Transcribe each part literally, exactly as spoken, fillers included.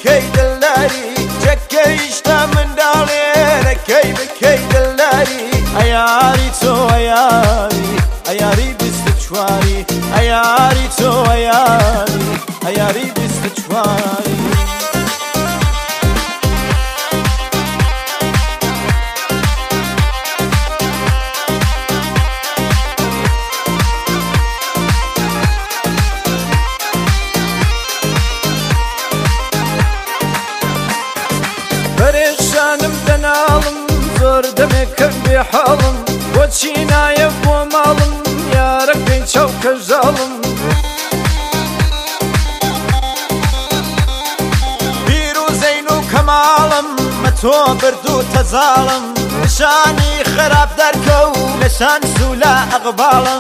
بکەی دڵداری جەکەیشتە منداڵێنەکەی بکەی دڵداری ئەیاری تۆ ئەیاری ئەیاری بیست و چواری ئەیاری تۆ ئەیاری ئەیاری بیست و چواری پەرێشانم دەناڵم زۆر دەمێک کرد بێ حاڵم بۆچی نایە بۆ ماڵم یارەکەی چاوکە ژاڵم پیرۆزەین و کەماڵم مەتۆ برد و تەزاڵم نیشانی خراپ دەرکە و لەشان سوولە ئەقباڵم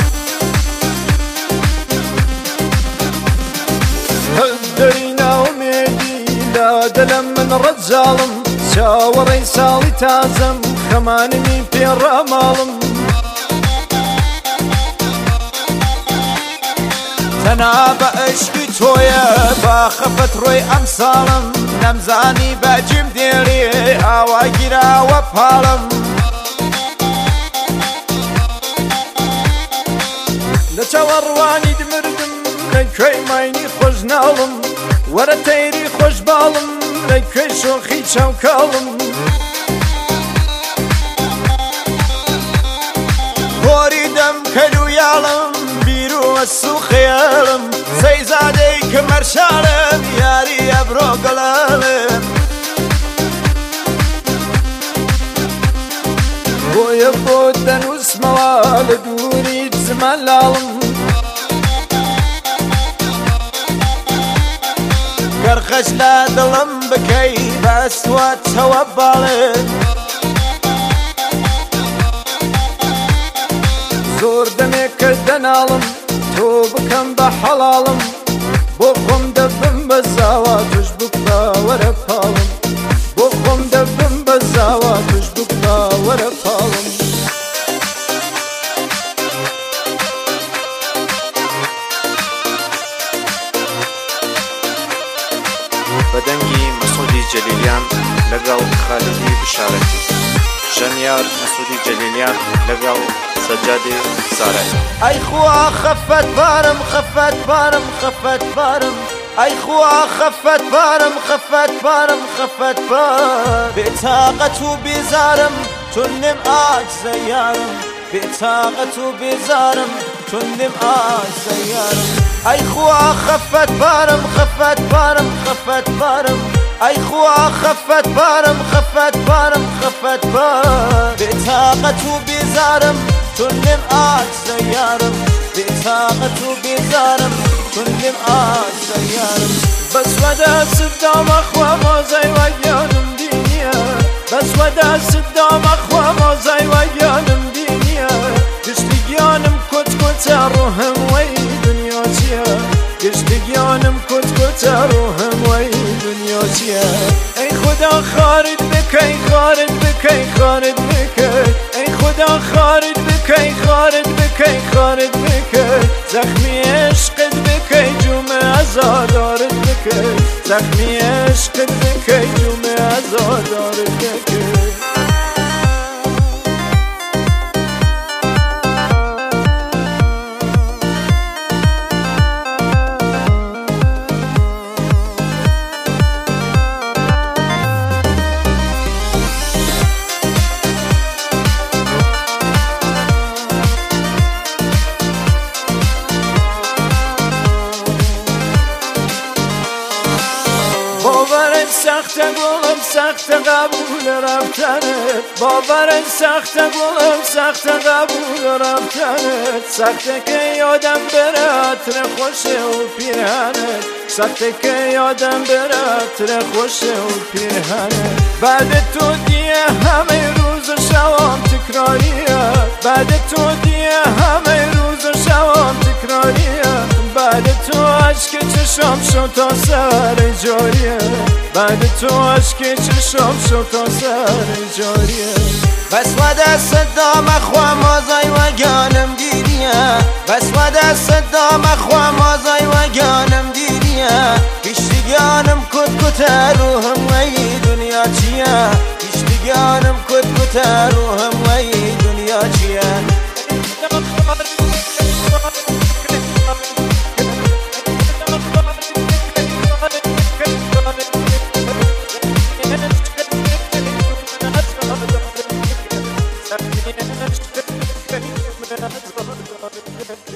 هەڵدەری ناومێدی دەلم من ڕەجاڵم چاوەڕێی ساڵی تازەم خەمانمی پێڕاماڵم تەنا بە عشقی تۆیە با خەفەت ڕۆی ئەم ساڵم نەمزانی بەجیم دێڵێ ئاوا گیراوە پاڵم لە چاوەڕوانی دمردم لە کوێی ماینی خۆش ناڵم وەرە تەیری خۆش باڵم لە کوێی شۆخی چاوکاڵم گۆری دەم کەلویاڵم بیر و ئەس و خەیاڵم سەیزادەی کەمەرشاڵم یاری ئەبرۆ گەڵاڵم بۆیە بۆ دەنووسمەوە لە دووری زمان لاڵم گەرخەش لە دڵم بکەی بەسواتەوە باڵێت زۆر دەمێک کە دەناڵم تۆ بکەم بە حەڵاڵم بۆ خۆم دەبم بە زاوا توش بکە وەرە پاڵم بۆ خۆم دەبم بە زاوا توش بکە وەرە پاڵم بەدەنگی مەسعودی جەلیلیان لەگەڵ خالیدی بشارەتی ژەنیار مەسعودی جەلیلیان لەگەڵ سەجادی سارایی ئەی خوا خەفەت بارم خەفەت بارم خەفەت بارم ئەی خوا خەفەت بارم خەفەت بارم خەفەت بار بێتاقەت و بێزارم چون نم ئاجزە یارم بێتاقەت و بێزارم چون نم ئاجزە یارم ئەی خوا خەفەت بارم خەفەت بارم خەفەت بارم ئەی خوا خەفەت بارم خەفەت بارم خەفەت بار بێتاقەت و بێزارم چون نم ئاجزە یارم بێتاقەت و بێزارم چون نم ئاجزە یارم بەسوەدە سدامە خوا مۆزەی وەگیانم دینیە بەسوەدە سدامە خوا مۆزەی وەگیانم دینیە گشتی گیانم کوت کوتە ڕووهم وەی دنیا چیە گشتی گیانم کوت کوتە ڕووهم وەی دنیا چیە ئەی خوددا خارت بکەی خارت بکەی خارت بکەی ئەی خوددا خارت بکەی خارت بکەی خارت بکەی زەخمی عشقت بکەی جومە ئەزادارت بکەی زەخمی عشقت بکەی جومە ئەزادارت بکەی باورت سخته گلم سخته قبول رفتنت باورت سخته گلم سخته قبول رفتنت سخته که یادم بره عطر خوشه و پیرهنت سخته که یادم بره عطر خوشه و پیرهنت بعد تو دیگه همه روز و شبام تکراریه بعد تو دیگه همه روز و شبام تکراریه بعد تو عشق چشام شد تا سر جاریه بعد تو عشق چشام شد تا سر جاریه بس و دست دام خوا مازای و گانم دیریه بس و دست دام خوا مازای و گانم دیریه کشتی گانم کت کت بتر وهم أي دنيا تيا يشتقانم كنت بتر وهم